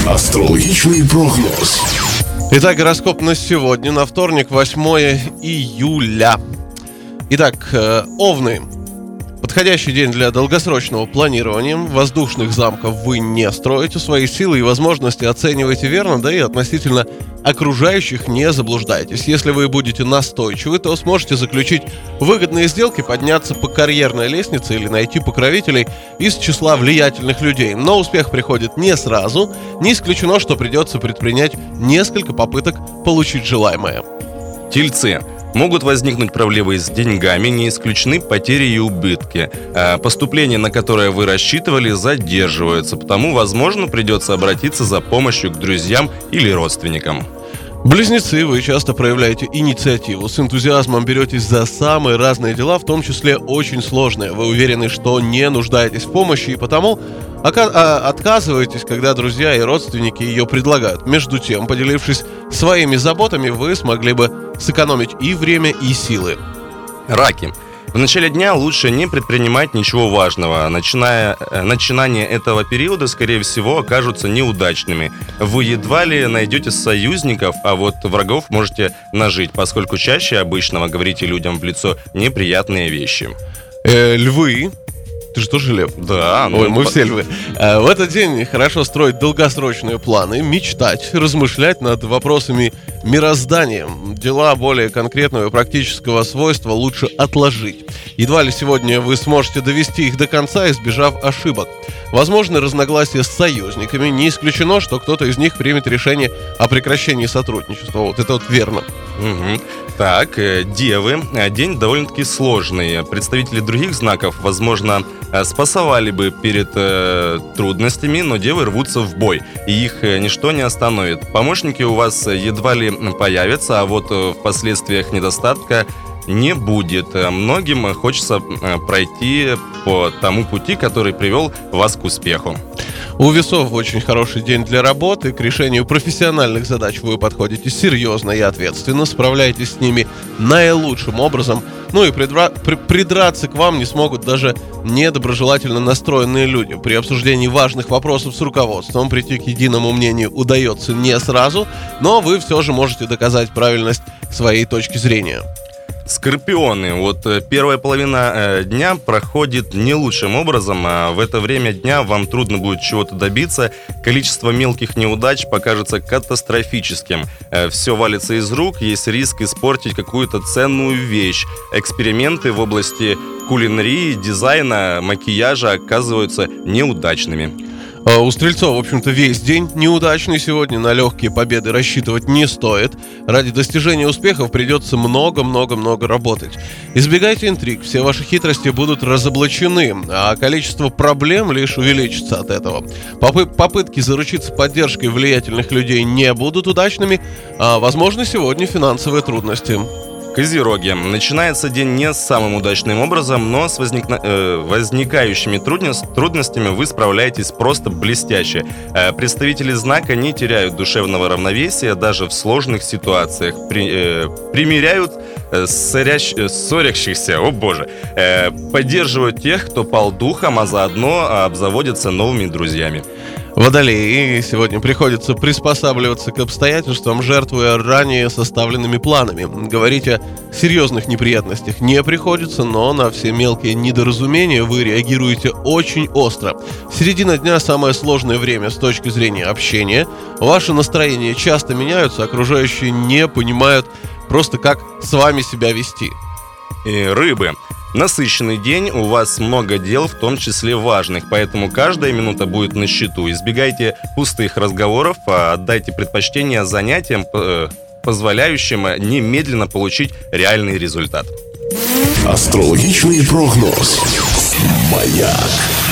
Астрологічний прогноз. Итак, гороскоп на сегодня, на вторник, 8 июля. Итак, Овны. Подходящий день для долгосрочного планирования. Воздушных замков вы не строите, свои силы и возможности оцениваете верно, да и относительно окружающих не заблуждайтесь. Если вы будете настойчивы, то сможете заключить выгодные сделки, подняться по карьерной лестнице или найти покровителей из числа влиятельных людей. Но успех приходит не сразу. Не исключено, что придется предпринять несколько попыток получить желаемое. Тельцы. Могут возникнуть проблемы с деньгами, не исключены потери и убытки. Поступления, на которые вы рассчитывали, задерживаются, потому, возможно, придется обратиться за помощью к друзьям или родственникам. Близнецы, вы часто проявляете инициативу, с энтузиазмом беретесь за самые разные дела, в том числе очень сложные. Вы уверены, что не нуждаетесь в помощи, и потому отказываетесь, когда друзья и родственники ее предлагают. Между тем, поделившись своими заботами, вы смогли бы сэкономить и время, и силы. Раки. В начале дня лучше не предпринимать ничего важного. Начинания этого периода, скорее всего, окажутся неудачными. Вы едва ли найдете союзников, а вот врагов можете нажить, поскольку чаще обычного говорите людям в лицо неприятные вещи. Львы. Ты же тоже лев? Да. Ой, мы все львы. В этот день хорошо строить долгосрочные планы, мечтать, размышлять над вопросами мироздания. Дела более конкретного и практического свойства лучше отложить. Едва ли сегодня вы сможете довести их до конца, избежав ошибок. Возможны разногласия с союзниками. Не исключено, что кто-то из них примет решение о прекращении сотрудничества. Вот это вот верно. Угу. Так, девы. День довольно-таки сложный. Представители других знаков, возможно, спасовали бы перед трудностями, но девы рвутся в бой, и их ничто не остановит. Помощники у вас едва ли появятся, а вот в последствиях недостатка не будет. Многим хочется пройти по тому пути, который привел вас к успеху. У весов очень хороший день для работы. К решению профессиональных задач вы подходите серьезно и ответственно, справляетесь с ними наилучшим образом. Ну и придраться к вам не смогут даже недоброжелательно настроенные люди. При обсуждении важных вопросов с руководством прийти к единому мнению удается не сразу, но вы все же можете доказать правильность своей точки зрения. Скорпионы. Вот первая половина дня проходит не лучшим образом, а в это время дня вам трудно будет чего-то добиться. Количество мелких неудач покажется катастрофическим. Все валится из рук, есть риск испортить какую-то ценную вещь. Эксперименты в области кулинарии, дизайна, макияжа оказываются неудачными. У стрельцов, в общем-то, весь день неудачный. Сегодня на легкие победы рассчитывать не стоит. Ради достижения успехов придется много-много-много работать. Избегайте интриг, все ваши хитрости будут разоблачены, а количество проблем лишь увеличится от этого. Попытки заручиться поддержкой влиятельных людей не будут удачными, а, возможно, сегодня финансовые трудности. Козероги. Начинается день не самым удачным образом, но с возникающими трудностями вы справляетесь просто блестяще. Представители знака не теряют душевного равновесия даже в сложных ситуациях. Примиряют ссорящихся, поддерживают тех, кто пал духом, а заодно обзаводятся новыми друзьями. Водолеи. Сегодня приходится приспосабливаться к обстоятельствам, жертвуя ранее составленными планами. Говорить о серьезных неприятностях не приходится, но на все мелкие недоразумения вы реагируете очень остро. Середина дня – самое сложное время с точки зрения общения. Ваши настроения часто меняются, окружающие не понимают просто, как с вами себя вести. И рыбы. Насыщенный день, у вас много дел, в том числе важных, поэтому каждая минута будет на счету. Избегайте пустых разговоров, отдайте предпочтение занятиям, позволяющим немедленно получить реальный результат. Астрологічний прогноз. Маяк.